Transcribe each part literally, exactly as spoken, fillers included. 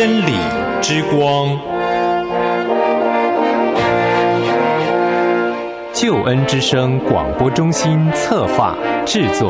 真理之光，救恩之声广播中心策划制作。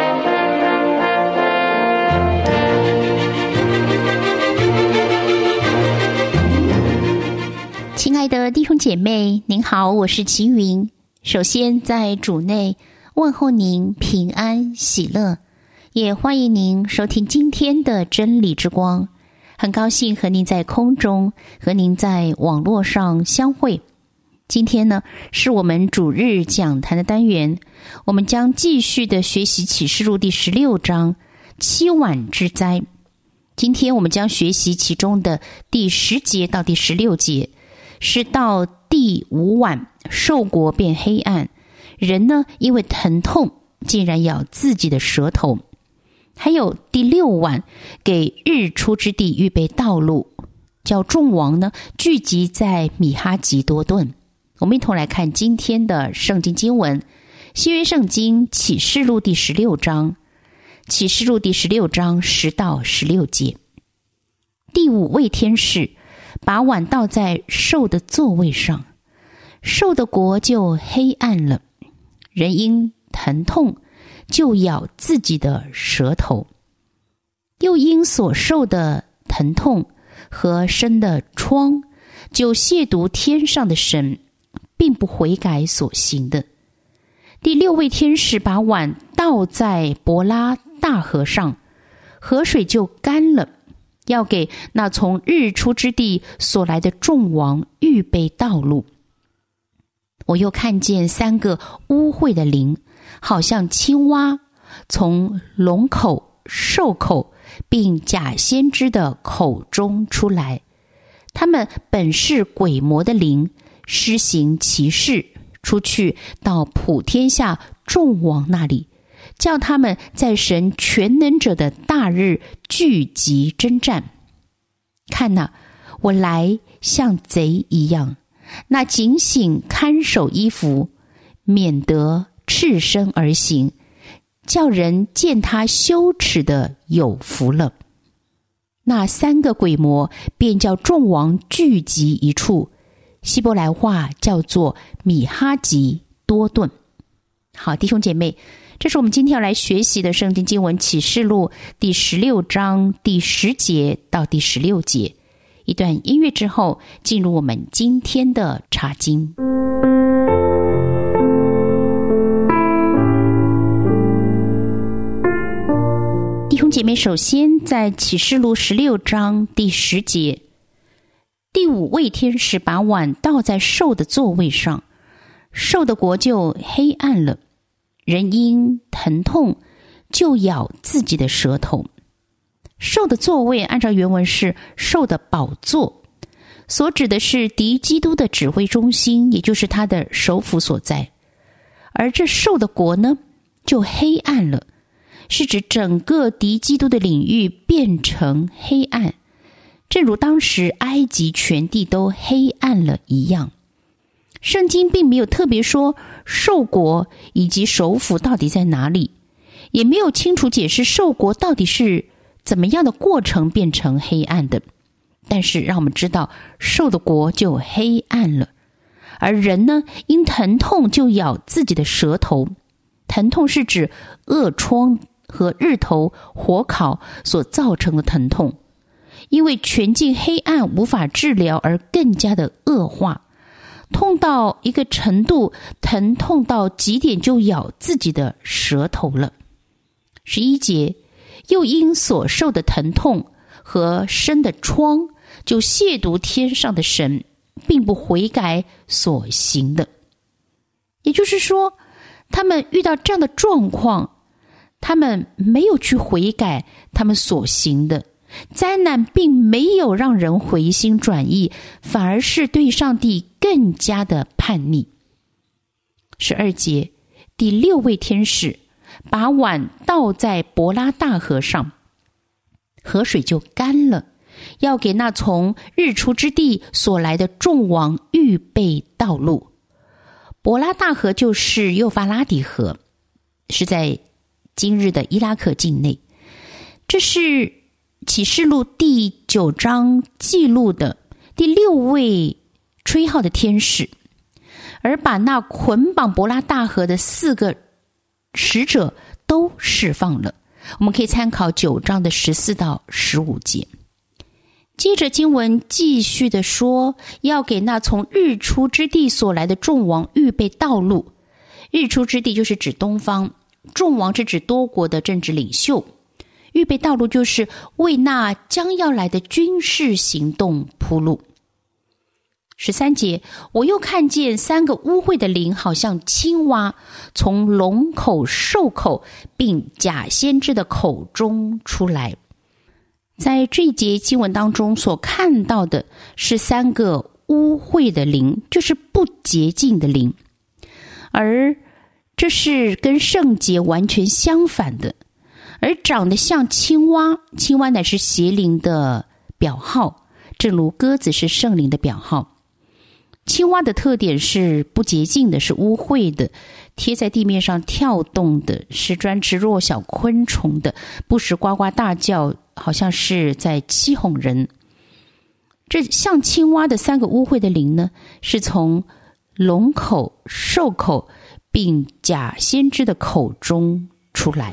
亲爱的弟兄姐妹，您好，我是齐云。首先在主内问候您平安喜乐，也欢迎您收听今天的真理之光。很高兴和您在空中，和您在网络上相会。今天呢，是我们主日讲坛的单元，我们将继续的学习启示录第十六章七晚之灾。今天我们将学习其中的第十节到第十六节，是到第五晚，兽国变黑暗，人呢因为疼痛竟然咬自己的舌头。还有第六晚，给日出之地预备道路，叫众王呢聚集在米哈吉多顿。我们一同来看今天的圣经经文，新约圣经启示录第十六章，启示录第十六章十到十六节。第五位天使把碗倒在兽的座位上，兽的国就黑暗了，人因疼痛就咬自己的舌头，又因所受的疼痛和生的疮，就亵渎天上的神，并不悔改所行的。第六位天使把碗倒在伯拉大河上，河水就干了，要给那从日出之地所来的众王预备道路。我又看见三个污秽的灵，好像青蛙，从龙口、兽口并假先知的口中出来。他们本是鬼魔的灵，施行奇事，出去到普天下众王那里，叫他们在神全能者的大日聚集征战。看哪，我来像贼一样，那警醒看守衣服，免得赤身而行，叫人见他羞耻的有福了。那三个鬼魔便叫众王聚集一处，希伯来话叫做米哈吉多顿。好，弟兄姐妹，这是我们今天要来学习的圣经经文启示录第十六章第十节到第十六节。一段音乐之后，进入我们今天的查经。弟兄姐妹，首先在启示录十六章第十节，第五位天使把碗倒在兽的座位上，兽的国就黑暗了，人因疼痛就咬自己的舌头。兽的座位按照原文是兽的宝座，所指的是敌基督的指挥中心，也就是他的首府所在。而这兽的国呢，就黑暗了，是指整个敌基督的领域变成黑暗，正如当时埃及全地都黑暗了一样。圣经并没有特别说兽国以及首府到底在哪里，也没有清楚解释兽国到底是怎么样的过程变成黑暗的。但是让我们知道，兽的国就黑暗了，而人呢，因疼痛就咬自己的舌头。疼痛是指恶疮和日头火烤所造成的疼痛，因为全境黑暗无法治疗而更加的恶化，痛到一个程度，疼痛到极点就咬自己的舌头了。十一节，又因所受的疼痛和生的疮，就亵渎天上的神，并不悔改所行的。也就是说，他们遇到这样的状况，他们没有去悔改他们所行的，灾难并没有让人回心转意，反而是对上帝更加的叛逆。十二节，第六位天使把碗倒在伯拉大河上，河水就干了，要给那从日出之地所来的众王预备道路。伯拉大河就是幼发拉底河，是在今日的伊拉克境内。这是启示录第九章记录的第六位吹号的天使，而把那捆绑伯拉大河的四个使者都释放了。我们可以参考九章的十四到十五节。接着经文继续的说，要给那从日出之地所来的众王预备道路。日出之地就是指东方，众王是指多国的政治领袖。预备道路就是为那将要来的军事行动铺路。十三节，我又看见三个污秽的灵，好像青蛙，从龙口、兽口并假先知的口中出来。在这一节经文当中所看到的是三个污秽的灵，就是不洁净的灵，而这是跟圣洁完全相反的。而长得像青蛙，青蛙乃是邪灵的表号，正如鸽子是圣灵的表号。青蛙的特点是不洁净的，是污秽的，贴在地面上跳动的，是专吃弱小昆虫的，不时呱呱大叫，好像是在欺哄人。这像青蛙的三个污秽的灵呢，是从龙口、兽口并假先知的口中出来。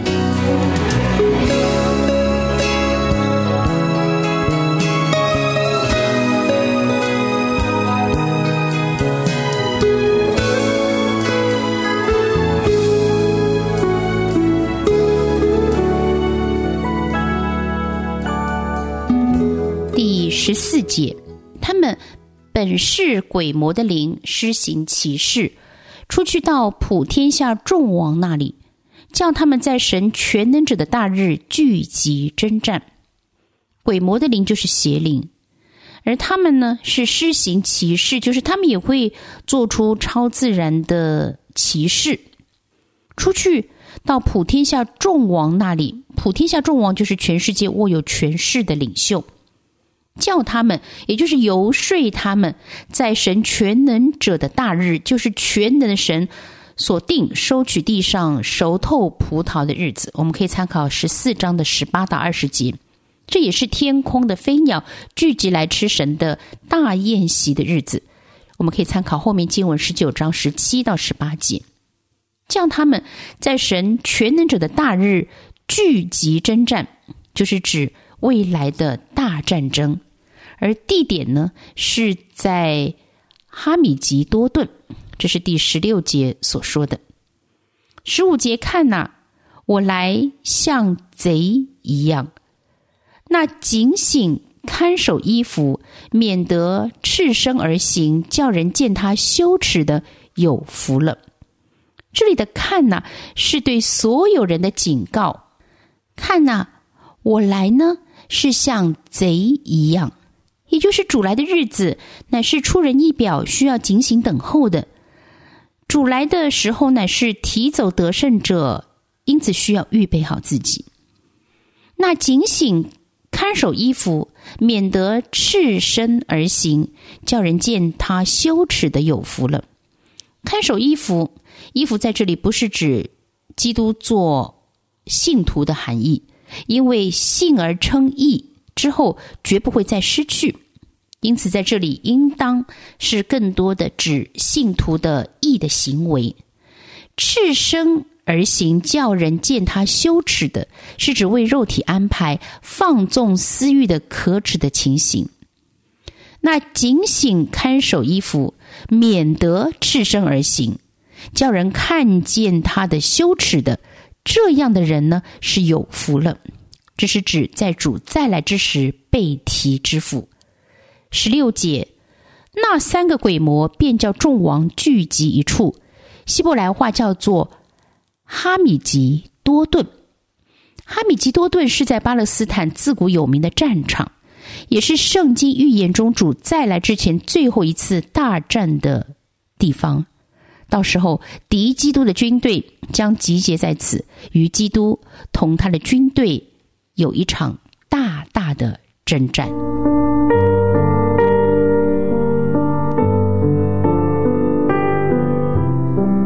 第十四节，他们本是鬼魔的灵，施行奇事，出去到普天下众王那里，叫他们在神全能者的大日聚集征战。鬼魔的灵就是邪灵，而他们呢是施行奇事，就是他们也会做出超自然的奇事，出去到普天下众王那里。普天下众王就是全世界握有权势的领袖，叫他们，也就是游说他们，在神全能者的大日，就是全能的神所定收取地上熟透葡萄的日子。我们可以参考十四章的十八到二十节，这也是天空的飞鸟聚集来吃神的大宴席的日子。我们可以参考后面经文十九章十七到十八节，叫他们在神全能者的大日聚集征战，就是指未来的大战争。而地点呢，是在哈米吉多顿，这是第十六节所说的。十五节看哪、啊，我来像贼一样，那警醒看守衣服，免得赤身而行，叫人见他羞耻的有福了。这里的看哪、啊，是对所有人的警告。看哪、啊，我来呢，是像贼一样，也就是主来的日子乃是出人意表，需要警醒等候的。主来的时候乃是提走得胜者，因此需要预备好自己。那警醒看守衣服，免得赤身而行，叫人见他羞耻的有福了。看守衣服，衣服在这里不是指基督做信徒的含义，因为信而称义之后绝不会再失去，因此在这里应当是更多的指信徒的义的行为。赤身而行，叫人见他羞耻的，是指为肉体安排放纵私欲的可耻的情形。那警醒看守衣服，免得赤身而行，叫人看见他的羞耻的，这样的人呢是有福了。这是指在主再来之时被提之福。十六节，那三个鬼魔便叫众王聚集一处，希伯来话叫做哈米吉多顿。哈米吉多顿是在巴勒斯坦自古有名的战场，也是圣经预言中主再来之前最后一次大战的地方。到时候敌基督的军队将集结在此，与基督同他的军队有一场大大的征战。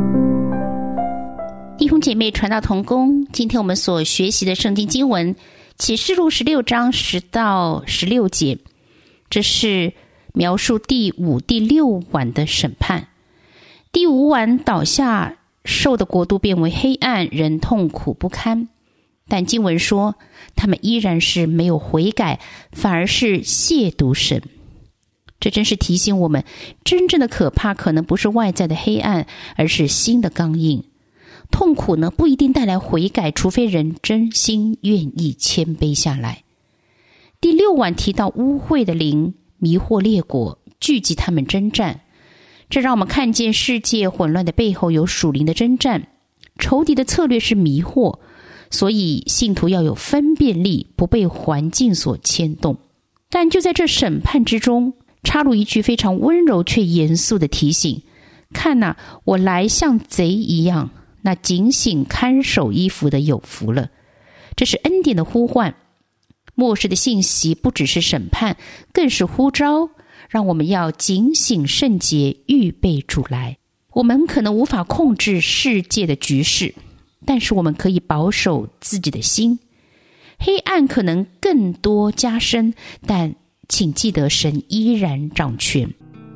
弟兄姐妹，传道同工，今天我们所学习的圣经经文启示录十六章十到十六节，这是描述第五、第六晚的审判。第五晚倒下，兽的国度变为黑暗，人痛苦不堪。但经文说，他们依然是没有悔改，反而是亵渎神。这真是提醒我们，真正的可怕可能不是外在的黑暗，而是心的刚硬。痛苦呢，不一定带来悔改，除非人真心愿意谦卑下来。第六晚提到污秽的灵迷惑列国，聚集他们征战。这让我们看见世界混乱的背后有属灵的征战，仇敌的策略是迷惑，所以信徒要有分辨力，不被环境所牵动。但就在这审判之中，插入一句非常温柔却严肃的提醒：看哪、啊，我来像贼一样，那警醒看守衣服的有福了。这是恩典的呼唤。末世的信息不只是审判，更是呼召，让我们要警醒圣洁，预备主来。我们可能无法控制世界的局势，但是我们可以保守自己的心。黑暗可能更多加深，但请记得神依然掌权。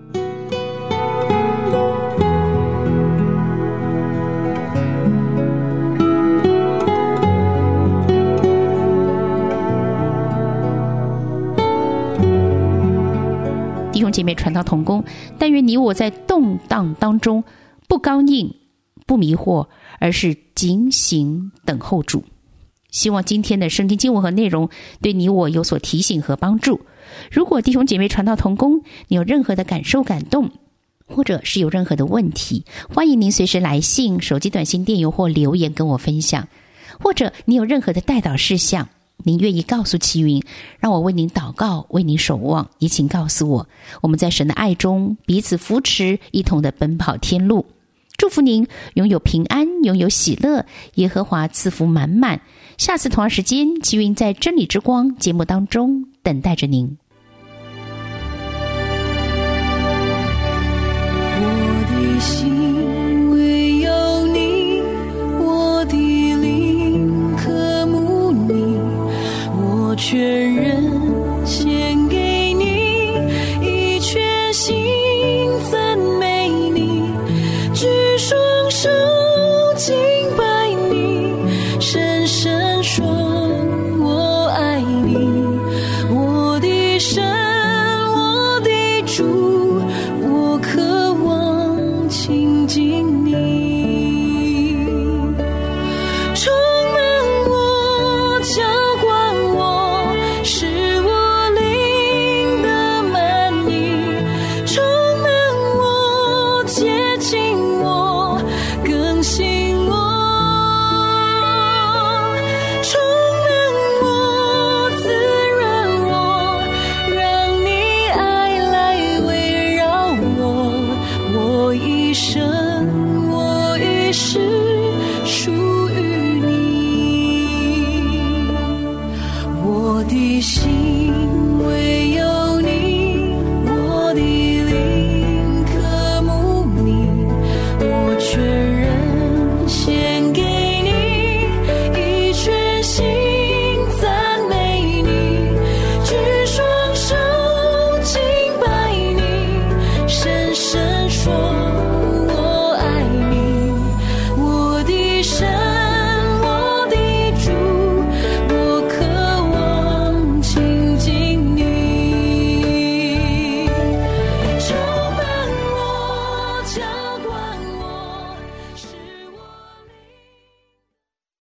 弟兄姐妹，传道同工，但愿你我在动荡当中不刚硬不迷惑，而是警醒等候主。希望今天的圣经经文和内容对你我有所提醒和帮助。如果弟兄姐妹传道同工，你有任何的感受感动，或者是有任何的问题，欢迎您随时来信、手机短信、电邮或留言跟我分享。或者你有任何的代祷事项，您愿意告诉齐云，让我为您祷告，为您守望，也请告诉我。我们在神的爱中彼此扶持，一同的奔跑天路。祝福您拥有平安，拥有喜乐，耶和华赐福满满。下次同样时间，齐云在真理之光节目当中等待着您。 我的心唯有你，我的灵渴慕你，我全人献给你，一全心赞美你，举双手敬拜你，深深说我爱你，我的神，我的主，我渴望亲近你，充满我，浇灌我，使我灵的满溢，充满我，接近我，更新我，充满我，滋润我，让你爱来围绕我，我一生